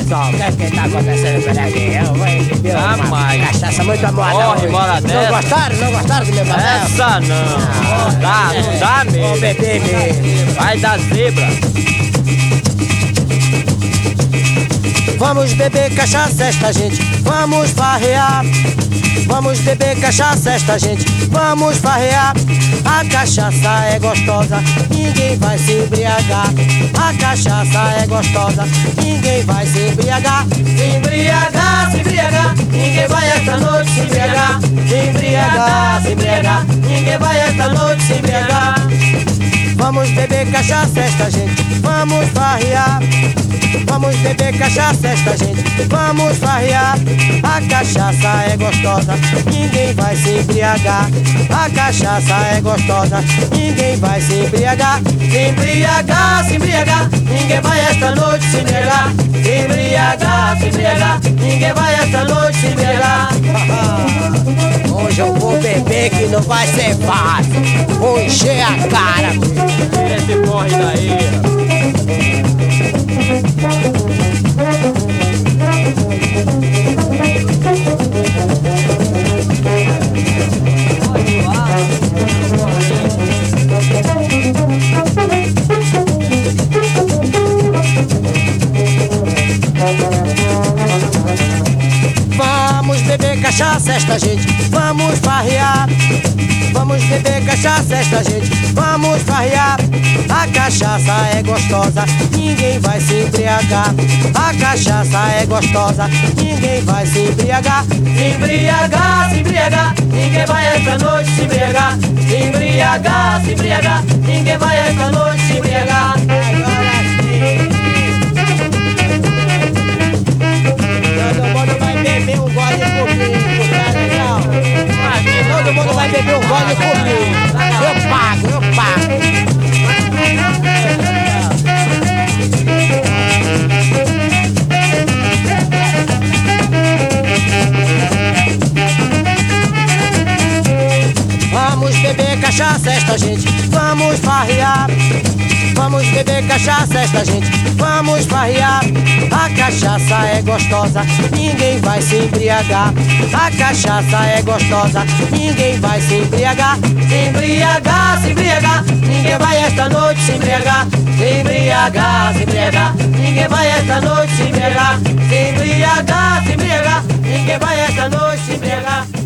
pessoal? O que tá acontecendo por aqui? Eu vou beber uma cachaça muito amoada. Corre, hoje. bora Não dessa. gostaram? Não gostaram do meu papel? Essa não. Não dá Vou mesmo. beber mesmo. Vai dar zebra. Vamos beber cachaça esta gente, vamos farrear. Vamos beber cachaça esta gente, vamos farrear. A cachaça é gostosa, ninguém vai se embriagar. A cachaça é gostosa, ninguém vai se embriagar. Se embriagar, se embriagar, ninguém vai esta noite se embriagar. Se embriagar, se embriagar, ninguém vai esta noite se embriagar. Vamos beber cachaça esta gente, vamos farrear. Vamos beber cachaça esta gente, vamos farrear. A cachaça é gostosa, ninguém vai se embriagar. A cachaça é gostosa, ninguém vai se embriagar. Se embriagar, se embriagar, ninguém vai esta noite se embriagar. Se embriagar, se embriagar, ninguém vai esta noite se embriagar. Hoje eu vou beber que não vai ser fácil. Vou encher a cara. Tira esse corre daí. Vamos beber cachaça esta gente, vamos farrear. Vamos beber cachaça esta gente, vamos farrear. A cachaça é gostosa, ninguém vai se embriagar. A cachaça é gostosa, ninguém vai se embriagar. Se embriagar, se embriagar, ninguém vai esta noite se embriagar. Se embriagar, se embriagar, ninguém vai esta noite se embriagar. Agora sim. Todo mundo vai beber um gole comigo, tá legal? Todo mundo vai beber um gole comigo. Eu pago, eu pago. Vamos beber cachaça esta gente, vamos farrear. Vamos beber cachaça esta gente, vamos farrear. A cachaça é gostosa, ninguém vai se embriagar. A cachaça é gostosa, ninguém vai se embriagar. Se embriagar, se embriagar, ninguém vai esta noite se embriagar. Se embriagar, se embriagar, ninguém vai esta noite se embriagar. Se embriagar, se embriagar, ninguém vai esta noite se embriagar.